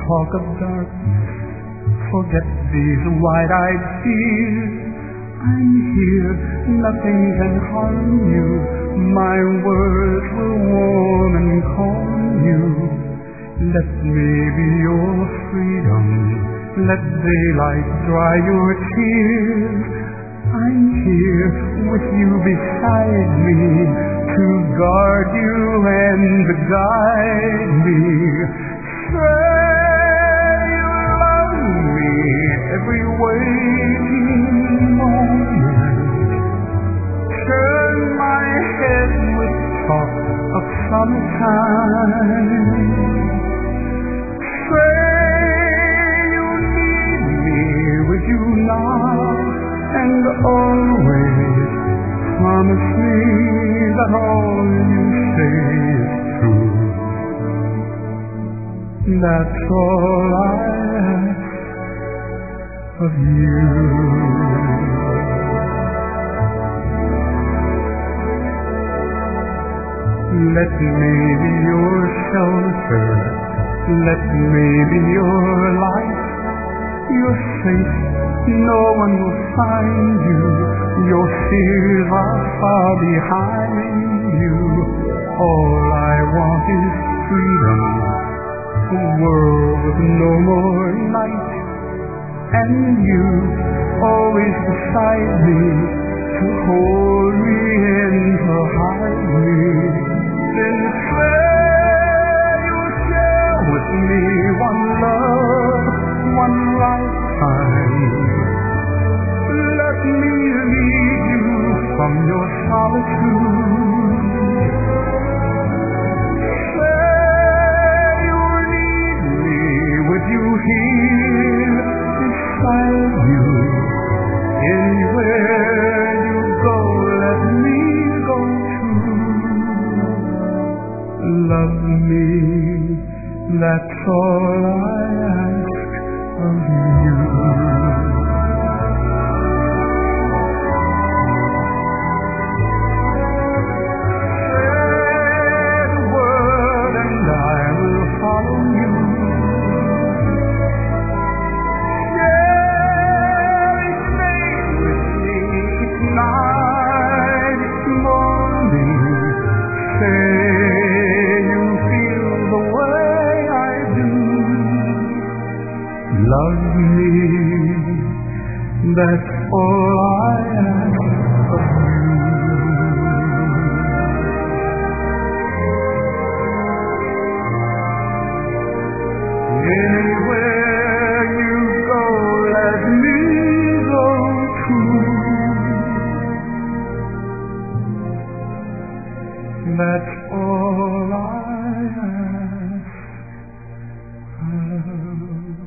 talk of darkness, forget these wide-eyed fears. I'm here, nothing can harm you. My words will warm and calm you. Let me be your freedom. Let daylight dry your tears. I'm here with you beside me to guard you and to guide me. Say you love me every waking moment. Turn my head with talk of summertime. Say you need me with you now and always. Promise me that all you say is true. That's all I ask of you. Let me be your shelter. Let me be your light. You're safe, no one will find you. Your fears are far behind you. All I want is freedom, a world with no more night, and you always beside me to hold me and to hide me. Then say you'll share with me one love, one lifetime. Let me lead you from your solitude. Say you need me with you here beside you. Anywhere you go, let me go too. Love me, that's all I ask of you. Love me, that's all I ask of you. Anywhere you go, let me go too. That's all I ask of you.